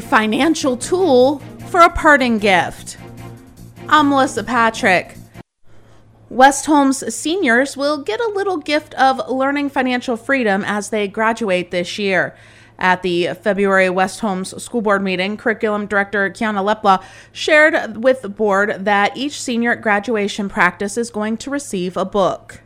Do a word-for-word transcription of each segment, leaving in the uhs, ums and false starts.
financial tool for a parting gift. I'm Melissa Patrick. West Holmes seniors will get a little gift of learning financial freedom as they graduate this year. At the February West Holmes School Board meeting, Curriculum Director Kiana Lepla shared with the board that each senior at graduation practice is going to receive a book.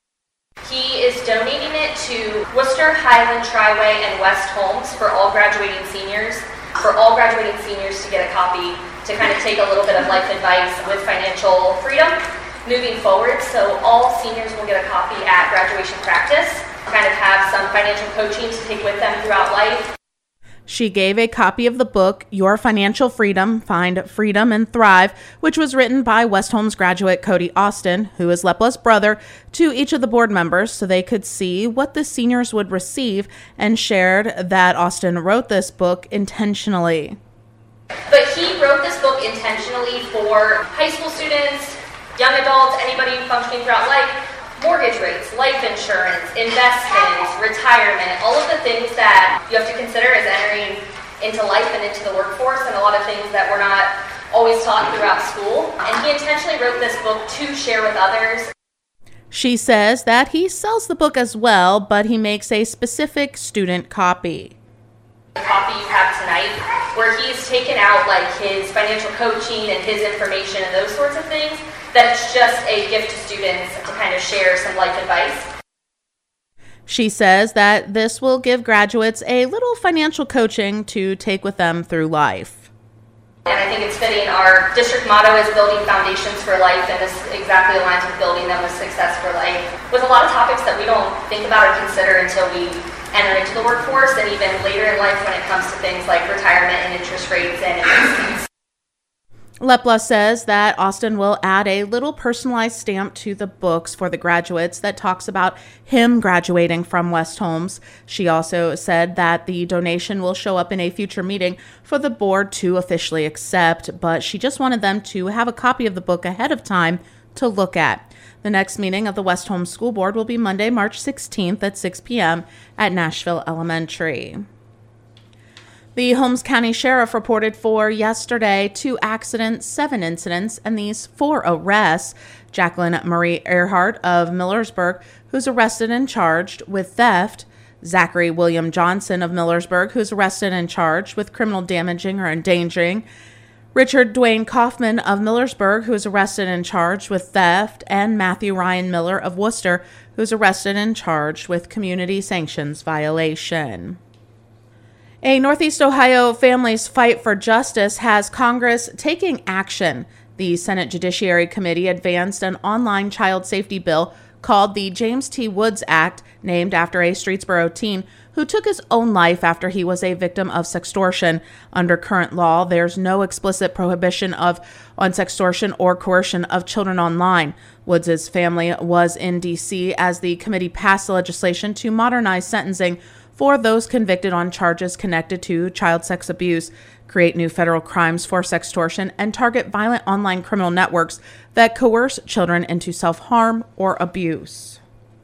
He is donating it to Worcester, Highland, Triway, and West Holmes for all graduating seniors, for all graduating seniors to get a copy to kind of take a little bit of life advice with financial freedom moving forward. So all seniors will get a copy at graduation practice, kind of have some financial coaching to take with them throughout life. She gave a copy of the book, Your Financial Freedom, Find Freedom and Thrive, which was written by West Holmes graduate Cody Austin, who is Lepla's brother, to each of the board members so they could see what the seniors would receive, and shared that Austin wrote this book intentionally. But he wrote this book intentionally for high school students, young adults, anybody functioning throughout life. Mortgage rates, life insurance, investments, retirement, all of the things that you have to consider as entering into life and into the workforce, and a lot of things that we're not always taught throughout school. And he intentionally wrote this book to share with others. She says that he sells the book as well, but he makes a specific student copy. The copy you have tonight, where he's taken out like his financial coaching and his information and those sorts of things, that it's just a gift to students to kind of share some life advice. She says that this will give graduates a little financial coaching to take with them through life. And I think it's fitting. Our district motto is building foundations for life, and this exactly aligns with building them with success for life, with a lot of topics that we don't think about or consider until we enter into the workforce, and even later in life when it comes to things like retirement and interest rates and investments. Lepla says that Austin will add a little personalized stamp to the books for the graduates that talks about him graduating from West Holmes. She also said that the donation will show up in a future meeting for the board to officially accept, but she just wanted them to have a copy of the book ahead of time to look at. The next meeting of the West Holmes School Board will be Monday, March sixteenth at six p.m. at Nashville Elementary. The Holmes County Sheriff reported for yesterday two accidents, seven incidents, and these four arrests. Jacqueline Marie Earhart of Millersburg, who's arrested and charged with theft. Zachary William Johnson of Millersburg, who's arrested and charged with criminal damaging or endangering. Richard Dwayne Kaufman of Millersburg, who is arrested and charged with theft. And Matthew Ryan Miller of Worcester, who's arrested and charged with community sanctions violation. A Northeast Ohio family's fight for justice has Congress taking action. The Senate Judiciary Committee advanced an online child safety bill called the James T. Woods Act, named after a Streetsboro teen who took his own life after he was a victim of sextortion. Under current law, there's no explicit prohibition of on sextortion or coercion of children online. Woods' family was in D C as the committee passed the legislation to modernize sentencing for those convicted on charges connected to child sex abuse, create new federal crimes for sextortion, and target violent online criminal networks that coerce children into self-harm or abuse.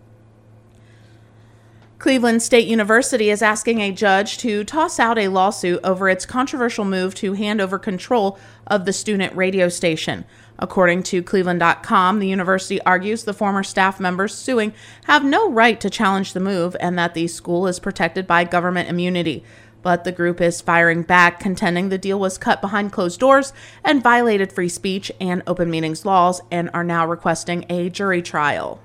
Cleveland State University is asking a judge to toss out a lawsuit over its controversial move to hand over control of the student radio station. According to Cleveland dot com, the university argues the former staff members suing have no right to challenge the move and that the school is protected by government immunity. But the group is firing back, contending the deal was cut behind closed doors and violated free speech and open meetings laws, and are now requesting a jury trial.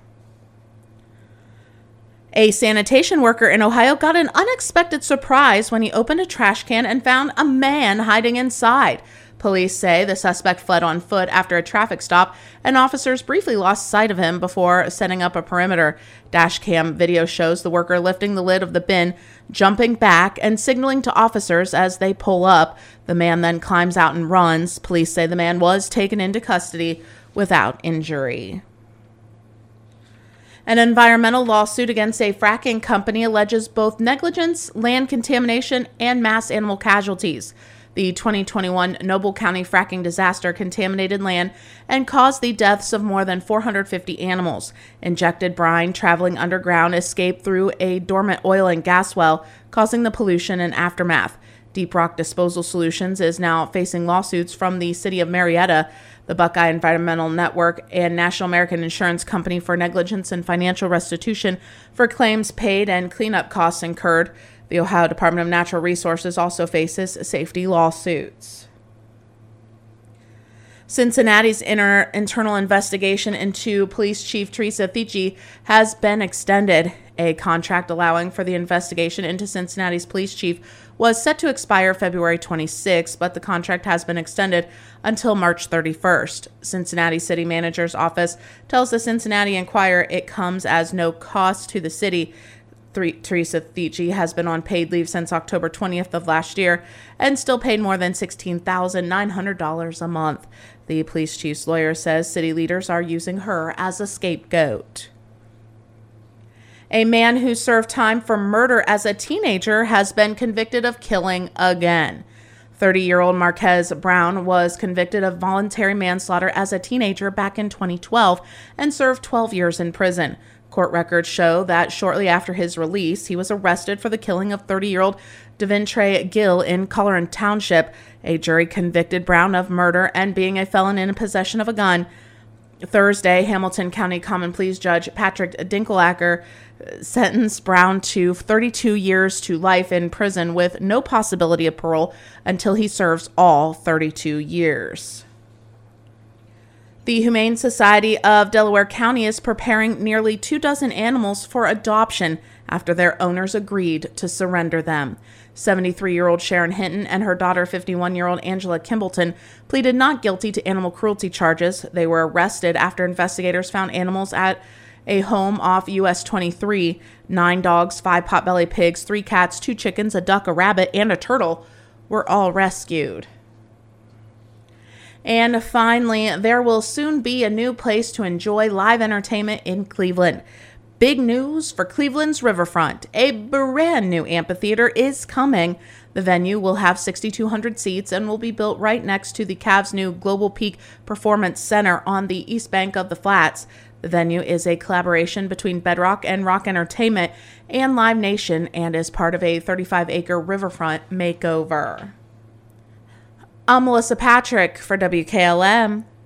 A sanitation worker in Ohio got an unexpected surprise when he opened a trash can and found a man hiding inside. Police say the suspect fled on foot after a traffic stop, and officers briefly lost sight of him before setting up a perimeter. Dashcam video shows the worker lifting the lid of the bin, jumping back, and signaling to officers as they pull up. The man then climbs out and runs. Police say the man was taken into custody without injury. An environmental lawsuit against a fracking company alleges both negligence, land contamination, and mass animal casualties. The twenty twenty-one Noble County fracking disaster contaminated land and caused the deaths of more than four hundred fifty animals. Injected brine traveling underground escaped through a dormant oil and gas well, causing the pollution and aftermath. Deep Rock Disposal Solutions is now facing lawsuits from the city of Marietta, the Buckeye Environmental Network, and National American Insurance Company for negligence and financial restitution for claims paid and cleanup costs incurred. The Ohio Department of Natural Resources also faces safety lawsuits. Cincinnati's inter- internal investigation into Police Chief Teresa Thietche has been extended. A contract allowing for the investigation into Cincinnati's police chief was set to expire February twenty-sixth, but the contract has been extended until March thirty-first. Cincinnati City Manager's office tells the Cincinnati Enquirer it comes as no cost to the city. Teresa Thietche has been on paid leave since October twentieth of last year and still paid more than sixteen thousand nine hundred dollars a month. The police chief's lawyer says city leaders are using her as a scapegoat. A man who served time for murder as a teenager has been convicted of killing again. thirty-year-old Marquez Brown was convicted of voluntary manslaughter as a teenager back in twenty twelve and served twelve years in prison. Court records show that shortly after his release, he was arrested for the killing of thirty-year-old Devontre Gill in Colleran Township. A jury convicted Brown of murder and being a felon in possession of a gun. Thursday, Hamilton County Common Pleas Judge Patrick Dinklager sentenced Brown to thirty-two years to life in prison with no possibility of parole until he serves all thirty-two years. The Humane Society of Delaware County is preparing nearly two dozen animals for adoption after their owners agreed to surrender them. seventy-three-year-old Sharon Hinton and her daughter, fifty-one-year-old Angela Kimbleton, pleaded not guilty to animal cruelty charges. They were arrested after investigators found animals at a home off U S twenty-three. Nine dogs, five potbelly pigs, three cats, two chickens, a duck, a rabbit, and a turtle were all rescued. And finally, there will soon be a new place to enjoy live entertainment in Cleveland. Big news for Cleveland's Riverfront. A brand new amphitheater is coming. The venue will have six thousand two hundred seats and will be built right next to the Cavs' new Global Peak Performance Center on the east bank of the Flats. The venue is a collaboration between Bedrock and Rock Entertainment and Live Nation and is part of a thirty-five acre riverfront makeover. I'm Melissa Patrick for W K L M.